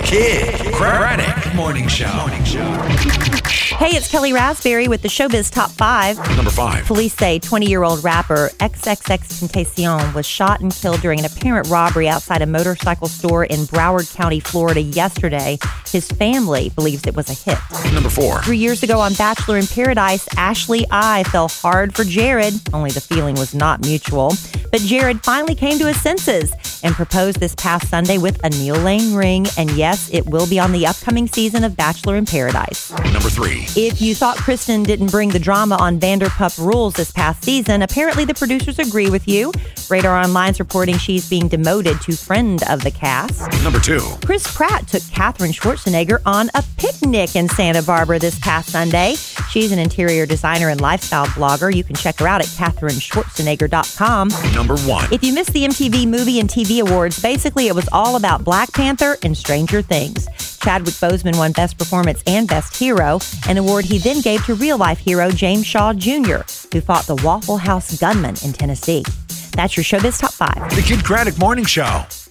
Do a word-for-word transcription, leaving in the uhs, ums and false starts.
Kid Craddock Morning Show. Morning Show. Hey, it's Kelly Raspberry with the Showbiz Top five. Number five. Police say twenty-year-old rapper X X X Tentacion was shot and killed during an apparent robbery outside a motorcycle store in Broward County, Florida yesterday. His family believes it was a hit. Number four. Three years ago on Bachelor in Paradise, Ashley I fell hard for Jared, only the feeling was not mutual. But Jared finally came to his senses and proposed this past Sunday with a Neil Lane ring. And yes, it will be on the upcoming season of Bachelor in Paradise. Number three. If you thought Kristen didn't bring the drama on Vanderpump Rules this past season, apparently the producers agree with you. Radar Online's reporting she's being demoted to friend of the cast. Number two. Chris Pratt took Katherine Schwarzenegger on a picnic in Santa Barbara this past Sunday. She's an interior designer and lifestyle blogger. You can check her out at Katherine Schwarzenegger dot com. Number one. If you missed the M T V Movie and T V Awards, basically it was all about Black Panther and Stranger Things. Chadwick Boseman won Best Performance and Best Hero, an award he then gave to real-life hero James Shaw Junior, who fought the Waffle House gunman in Tennessee. That's your Showbiz Top five. The Kid Craddock Morning Show.